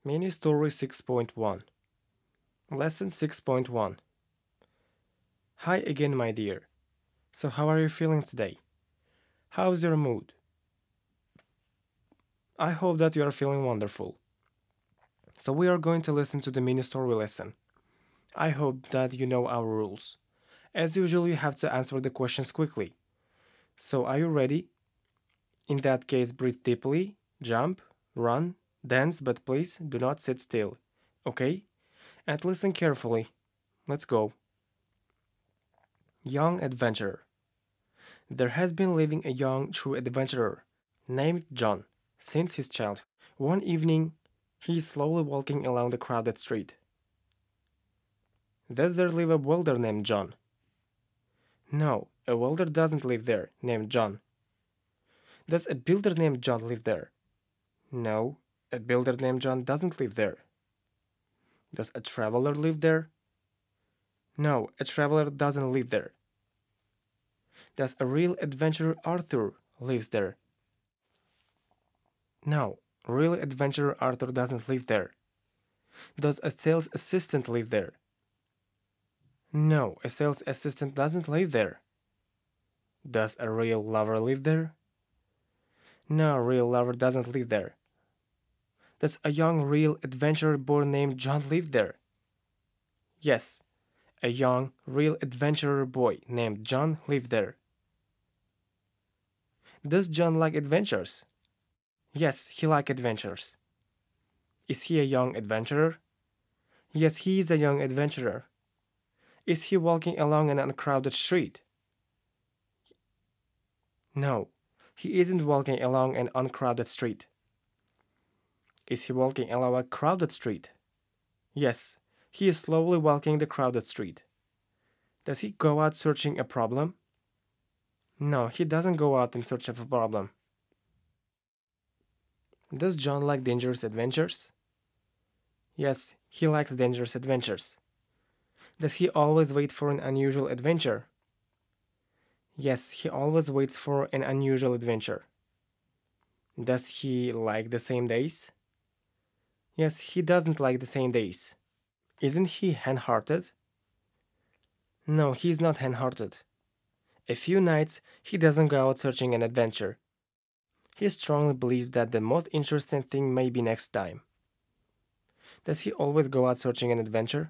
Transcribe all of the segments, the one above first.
Mini Story 6.1 Lesson 6.1 Hi again, my dear. So, how are you feeling today? How's your mood? I hope that you are feeling wonderful. So, we are going to listen to the mini story lesson. I hope that you know our rules. As usual, you have to answer the questions quickly. So, are you ready? In that case, breathe deeply, jump, run, dance, but please do not sit still. Okay? And listen carefully. Let's go. Young adventurer. There has been living a young true adventurer named John since his childhood. One evening, he is slowly walking along the crowded street. Does there live a welder named John? No, a welder doesn't live there, named John. Does a builder named John live there? No, a builder named John doesn't live there. Does a traveler live there? No, a traveler doesn't live there. Does a real adventurer Arthur lives there? No, real adventurer Arthur doesn't live there. Does a sales assistant live there? No, a sales assistant doesn't live there. Does a real lover live there? No, a real lover doesn't live there. Does a young real adventurer boy named John live there? Yes, a young real adventurer boy named John lived there. Does John like adventures? Yes, he likes adventures. Is he a young adventurer? Yes, he is a young adventurer. Is he walking along an uncrowded street? No, he isn't walking along an uncrowded street. Is he walking along a crowded street? Yes, he is slowly walking the crowded street. Does he go out searching a problem? No, he doesn't go out in search of a problem. Does John like dangerous adventures? Yes, he likes dangerous adventures. Does he always wait for an unusual adventure? Yes, he always waits for an unusual adventure. Does he like the same days? Yes, he doesn't like the same days. Isn't he hen-hearted? No, he's not hen-hearted. A few nights, he doesn't go out searching an adventure. He strongly believes that the most interesting thing may be next time. Does he always go out searching an adventure?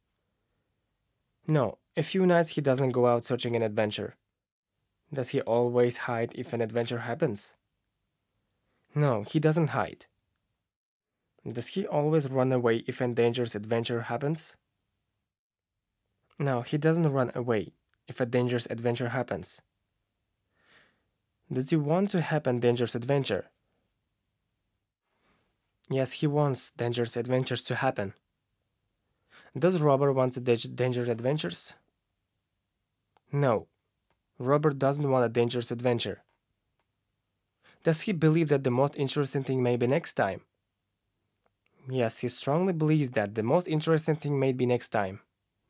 No, a few nights he doesn't go out searching an adventure. Does he always hide if an adventure happens? No, he doesn't hide. Does he always run away if a dangerous adventure happens? No, he doesn't run away if a dangerous adventure happens. Does he want to have a dangerous adventure? Yes, he wants dangerous adventures to happen. Does Robert want dangerous adventures? No, Robert doesn't want a dangerous adventure. Does he believe that the most interesting thing may be next time? Yes, he strongly believes that the most interesting thing may be next time.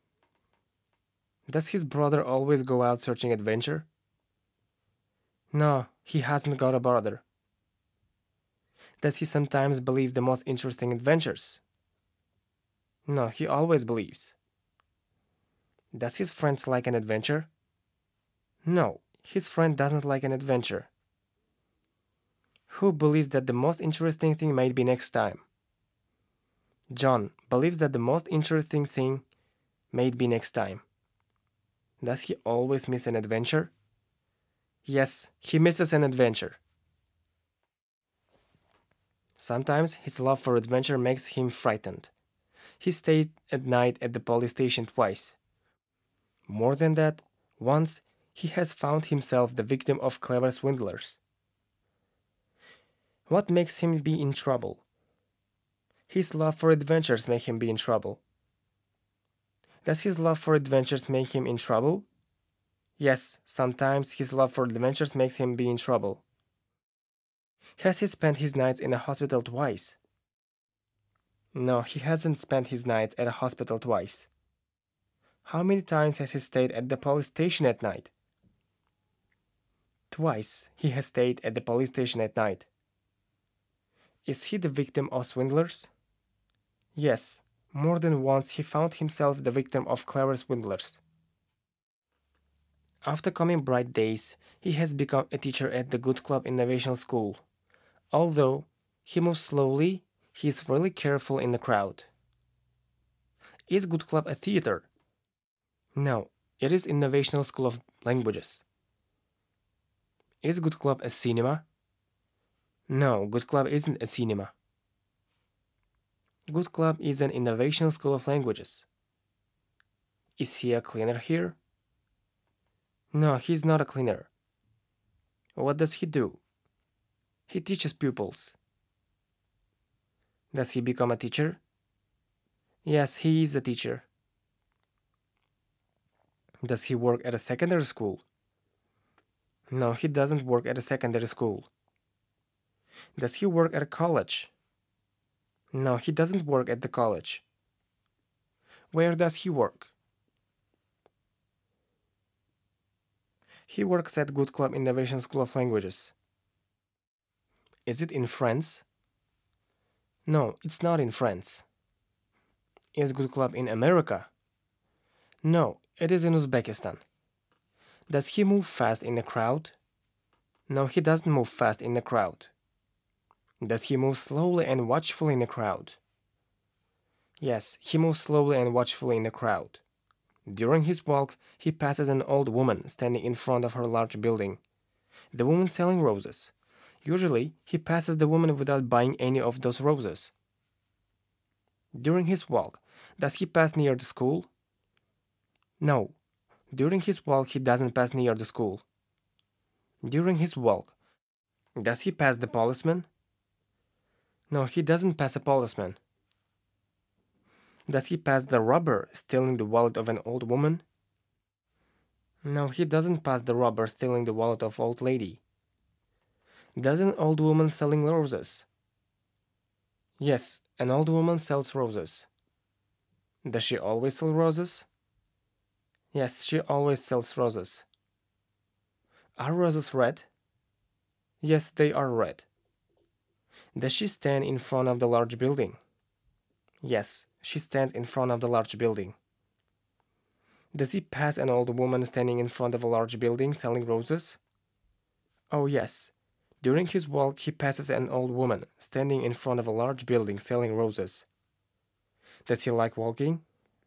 Does his brother always go out searching adventure? No, he hasn't got a brother. Does he sometimes believe the most interesting adventures? No, he always believes. Does his friends like an adventure? No, his friend doesn't like an adventure. Who believes that the most interesting thing may be next time? John believes that the most interesting thing may be next time. Does he always miss an adventure? Yes, he misses an adventure. Sometimes his love for adventure makes him frightened. He stayed at night at the police station twice. More than that, once he has found himself the victim of clever swindlers. What makes him be in trouble? His love for adventures make him be in trouble. Does his love for adventures make him in trouble? Yes, sometimes his love for adventures makes him be in trouble. Has he spent his nights in a hospital twice? No, he hasn't spent his nights at a hospital twice. How many times has he stayed at the police station at night? Twice he has stayed at the police station at night. Is he the victim of swindlers? Yes, more than once he found himself the victim of clever swindlers. After coming bright days, he has become a teacher at the Good Club Innovation School. Although he moves slowly, he is really careful in the crowd. Is Good Club a theater? No, it is Innovational School of Languages. Is Good Club a cinema? No, Good Club isn't a cinema. Good Club is an Innovational School of Languages. Is he a cleaner here? No, he's not a cleaner. What does he do? He teaches pupils. Does he become a teacher? Yes, he is a teacher. Does he work at a secondary school? No, he doesn't work at a secondary school. Does he work at a college? No, he doesn't work at the college. Where does he work? He works at Good Club Innovation School of Languages. Is it in France? No, it's not in France. Is Good Club in America? No, it is in Uzbekistan. Does he move fast in the crowd? No, he doesn't move fast in the crowd. Does he move slowly and watchfully in the crowd? Yes, he moves slowly and watchfully in the crowd. During his walk, he passes an old woman standing in front of her large building. The woman selling roses. Usually, he passes the woman without buying any of those roses. During his walk, does he pass near the school? No. During his walk, he doesn't pass near the school. During his walk, does he pass the policeman? No, he doesn't pass a policeman. Does he pass the robber stealing the wallet of an old woman? No, he doesn't pass the robber stealing the wallet of old lady. Does an old woman selling roses? Yes, an old woman sells roses. Does she always sell roses? Yes, she always sells roses. Are roses red? Yes, they are red. Does she stand in front of the large building? Yes, she stands in front of the large building. Does he pass an old woman standing in front of a large building selling roses? Oh, yes. During his walk, he passes an old woman standing in front of a large building selling roses. Does he like walking?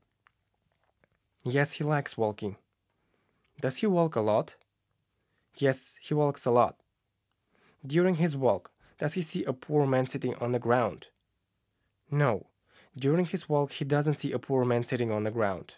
Yes, he likes walking. Does he walk a lot? Yes, he walks a lot. During his walk, does he see a poor man sitting on the ground? No. During his walk, he doesn't see a poor man sitting on the ground.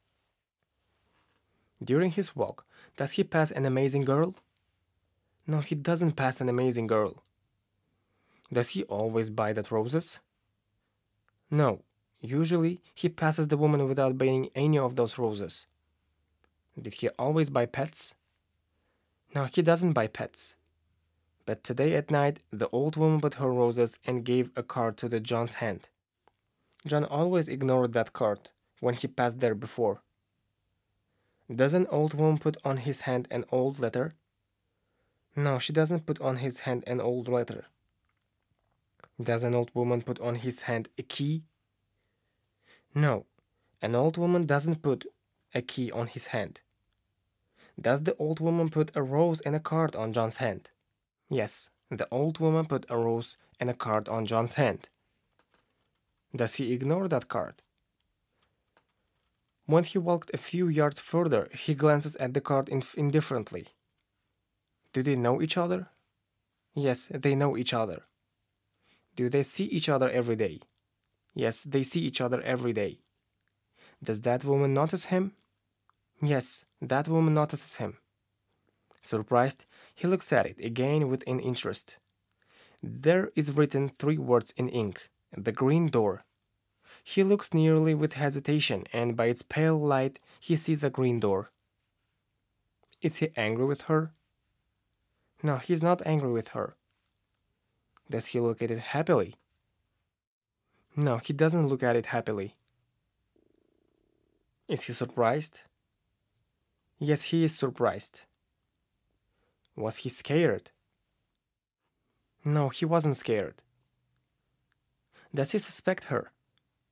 During his walk, does he pass an amazing girl? No, he doesn't pass an amazing girl. Does he always buy the roses? No. Usually, he passes the woman without buying any of those roses. Did he always buy pets? No, he doesn't buy pets. But today at night, the old woman bought her roses and gave a card to the John's hand. John always ignored that card when he passed there before. Does an old woman put on his hand an old letter? No, she doesn't put on his hand an old letter. Does an old woman put on his hand a key? No, an old woman doesn't put a key on his hand. Does the old woman put a rose and a card on John's hand? Yes, the old woman put a rose and a card on John's hand. Does he ignore that card? When he walked a few yards further, he glances at the card indifferently. Do they know each other? Yes, they know each other. Do they see each other every day? Yes, they see each other every day. Does that woman notice him? Yes, that woman notices him. Surprised, he looks at it again with an interest. There is written 3 words in ink, the green door. He looks nearly with hesitation, and by its pale light, he sees a green door. Is he angry with her? No, he's not angry with her. Does he look at it happily? No, he doesn't look at it happily. Is he surprised? Yes, he is surprised. Was he scared? No, he wasn't scared. Does he suspect her?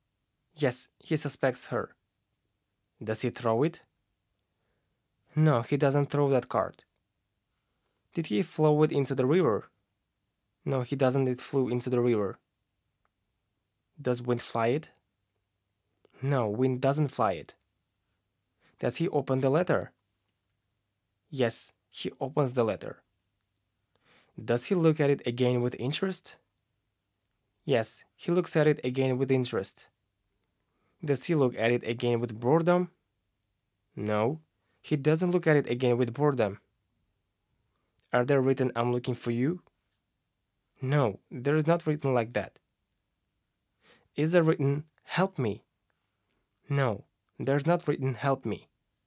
Yes, he suspects her. Does he throw it? No, he doesn't throw that card. Did he throw it into the river? No, he doesn't. It flew into the river. Does Wind fly it? No, Wind doesn't fly it. Does he open the letter? Yes, he opens the letter. Does he look at it again with interest? Yes, he looks at it again with interest. Does he look at it again with boredom? No, he doesn't look at it again with boredom. Are there written "I'm looking for you"? No, there is not written like that. Is there written "Help me"? No, there's not written "Help me."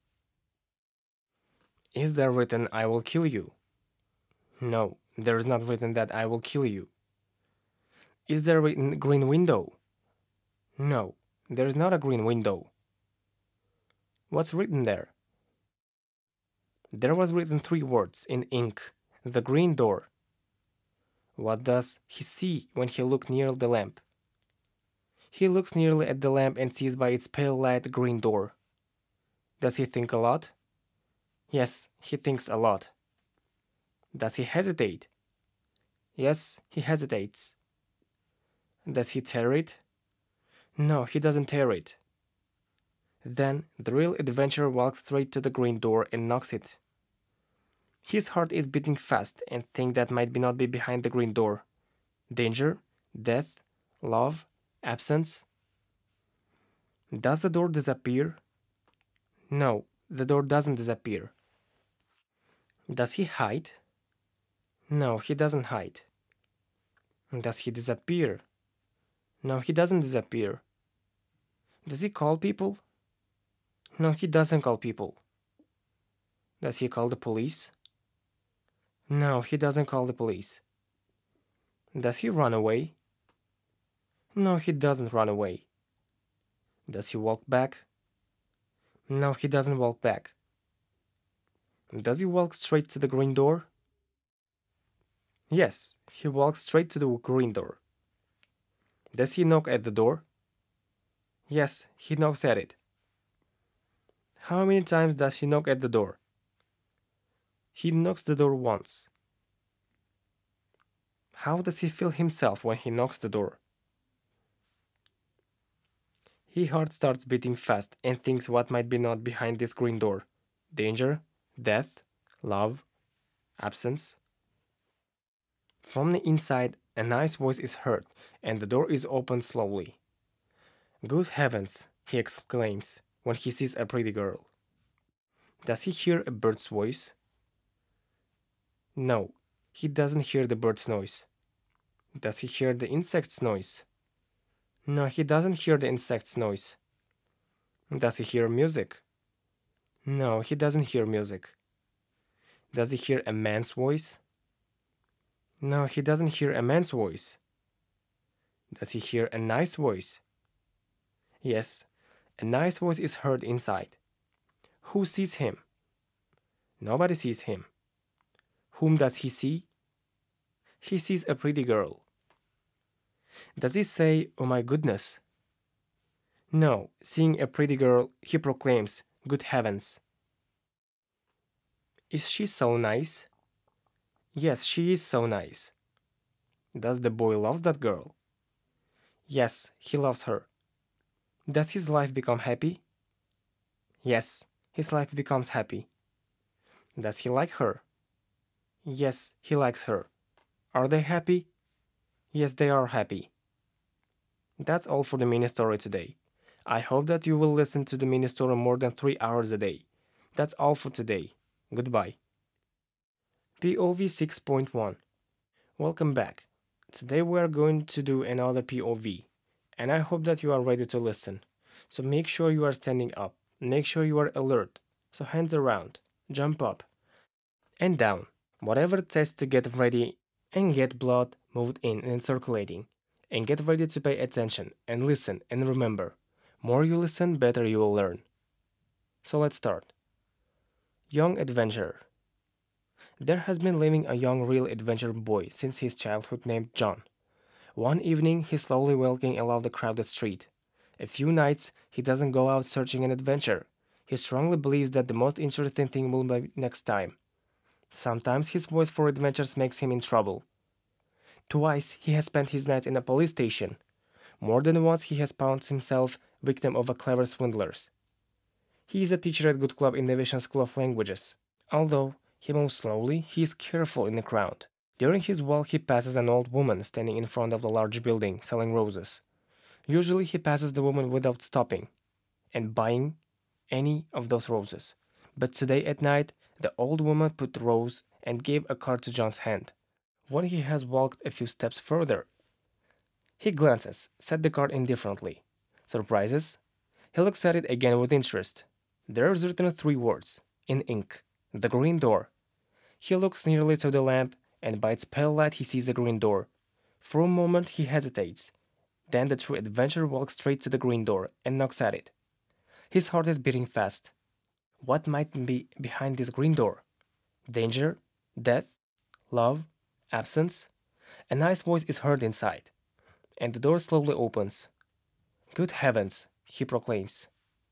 Is there written "I will kill you"? No, there is not written that "I will kill you." Is there written "green window"? No, there is not a green window. What's written there? There was written 3 words in ink: the green door. What does he see when he looks near the lamp? He looks nearly at the lamp and sees by its pale light green door. Does he think a lot? Yes, he thinks a lot. Does he hesitate? Yes, he hesitates. Does he tear it? No, he doesn't tear it. Then the real adventurer walks straight to the green door and knocks it. His heart is beating fast and thinks that might not be behind the green door. Danger, death, love, absence. Does the door disappear? No, the door doesn't disappear. Does he hide? No, he doesn't hide. Does he disappear? No, he doesn't disappear. Does he call people? No, he doesn't call people. Does he call the police? No, he doesn't call the police. Does he run away? No, he doesn't run away. Does he walk back? No, he doesn't walk back. Does he walk straight to the green door? Yes, he walks straight to the green door. Does he knock at the door? Yes, he knocks at it. How many times does he knock at the door? He knocks the door once. How does he feel himself when he knocks the door? His heart starts beating fast and thinks what might be not behind this green door. Danger, death, love, absence. From the inside, a nice voice is heard, and the door is opened slowly. Good heavens, he exclaims when he sees a pretty girl. Does he hear a bird's voice? No, he doesn't hear the bird's noise. Does he hear the insect's noise? No, he doesn't hear the insect's noise. Does he hear music? No, he doesn't hear music. Does he hear a man's voice? No, he doesn't hear a man's voice. Does he hear a nice voice? Yes, a nice voice is heard inside. Who sees him? Nobody sees him. Whom does he see? He sees a pretty girl. Does he say, "Oh my goodness"? No, seeing a pretty girl, he proclaims, "Good heavens." Is she so nice? Yes, she is so nice. Does the boy love that girl? Yes, he loves her. Does his life become happy? Yes, his life becomes happy. Does he like her? Yes, he likes her. Are they happy? Yes, they are happy. That's all for the mini story today. I hope that you will listen to the mini story more than 3 hours a day. That's all for today. Goodbye. POV 6.1. Welcome back. Today we are going to do another POV, and I hope that you are ready to listen. So make sure you are standing up, make sure you are alert. So hands around, jump up and down, whatever it takes to get ready and get blood moved in and circulating. And get ready to pay attention and listen and remember. More you listen, better you will learn. So let's start. Young adventurer. There has been living a young real adventure boy since his childhood named John. One evening, he's slowly walking along the crowded street. A few nights, he doesn't go out searching an adventure. He strongly believes that the most interesting thing will be next time. Sometimes his voice for adventures makes him in trouble. Twice he has spent his nights in a police station. More than once he has found himself victim of a clever swindlers. He is a teacher at Good Club Innovation School of Languages. Although he moves slowly, he is careful in the crowd. During his walk he passes an old woman standing in front of the large building selling roses. Usually he passes the woman without stopping and buying any of those roses. But today at night, the old woman put the rose and gave a card to John's hand. When he has walked a few steps further, he glances, set the card indifferently. Surprises? He looks at it again with interest. There is written three words, in ink, the green door. He looks nearly to the lamp, and by its pale light he sees the green door. For a moment he hesitates. Then the true adventurer walks straight to the green door and knocks at it. His heart is beating fast. What might be behind this green door? Danger? Death? Love? Absence? A nice voice is heard inside, and the door slowly opens. Good heavens, he proclaims.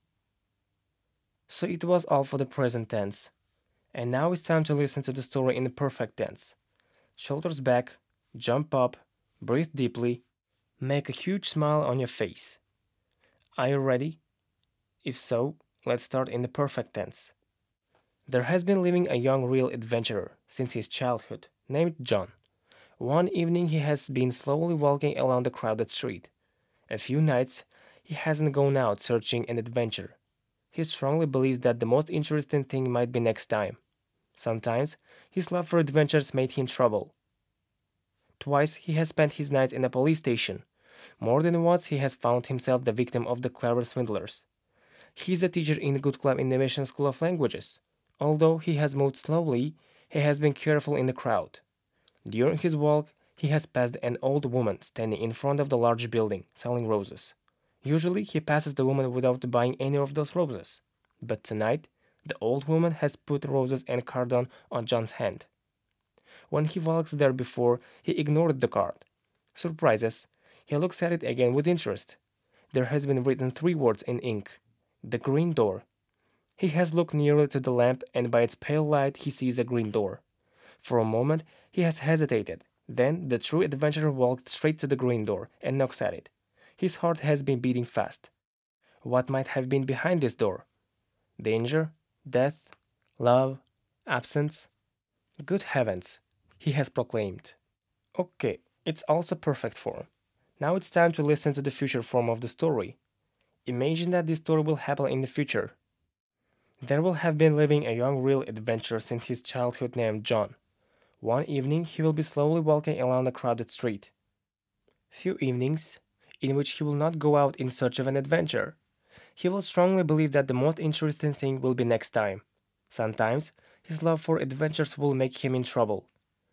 So it was all for the present tense. And now it's time to listen to the story in the perfect tense. Shoulders back, jump up, breathe deeply, make a huge smile on your face. Are you ready? If so, let's start in the perfect tense. There has been living a young real adventurer since his childhood, named John. One evening he has been slowly walking along the crowded street. A few nights he hasn't gone out searching an adventure. He strongly believes that the most interesting thing might be next time. Sometimes his love for adventures made him trouble. Twice he has spent his nights in a police station. More than once he has found himself the victim of the clever swindlers. He is a teacher in the Good Club Innovation School of Languages. Although he has moved slowly, he has been careful in the crowd. During his walk, he has passed an old woman standing in front of the large building, selling roses. Usually he passes the woman without buying any of those roses. But tonight, the old woman has put roses and cardon on John's hand. When he walks there before, he ignored the card. Surprises, he looks at it again with interest. There has been written three words in ink. The green door. He has looked nearly to the lamp, and by its pale light he sees a green door. For a moment he has hesitated. Then the true adventurer walked straight to the green door and knocks at it. His heart has been beating fast. What might have been behind this door? Danger? Death? Love? Absence? Good heavens, he has proclaimed. Okay, it's also perfect form. Now it's time to listen to the future form of the story. Imagine that this story will happen in the future. There will have been living a young real adventurer since his childhood named John. One evening he will be slowly walking along a crowded street. Few evenings in which he will not go out in search of an adventure. He will strongly believe that the most interesting thing will be next time. Sometimes his love for adventures will make him in trouble.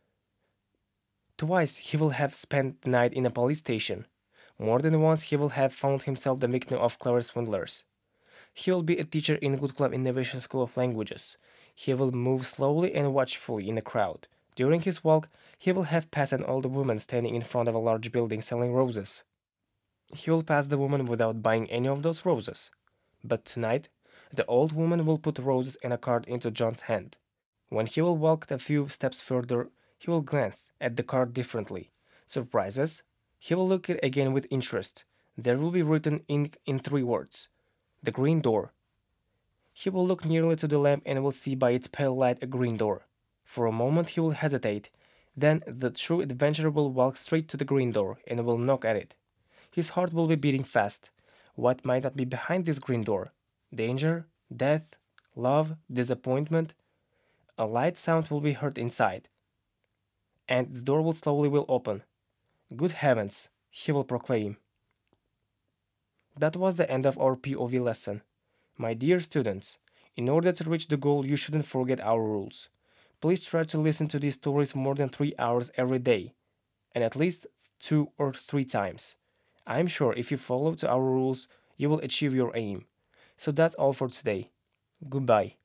Twice he will have spent the night in a police station. More than once he will have found himself the victim of clever swindlers. He will be a teacher in Good Club Innovation School of Languages. He will move slowly and watchfully in the crowd. During his walk, he will have passed an old woman standing in front of a large building selling roses. He will pass the woman without buying any of those roses. But tonight, the old woman will put roses and a card into John's hand. When he will walk a few steps further, he will glance at the card differently. Surprises? He will look at it again with interest. There will be written in three words. The green door. He will look nearly to the lamp and will see by its pale light a green door. For a moment he will hesitate. Then the true adventurer will walk straight to the green door and will knock at it. His heart will be beating fast. What might not be behind this green door? Danger? Death? Love? Disappointment? A light sound will be heard inside, and the door will slowly open. Good heavens, he will proclaim. That was the end of our POV lesson. My dear students, in order to reach the goal, you shouldn't forget our rules. Please try to listen to these stories more than 3 hours every day, and at least 2 or 3 times. I'm sure if you follow to our rules, you will achieve your aim. So that's all for today. Goodbye.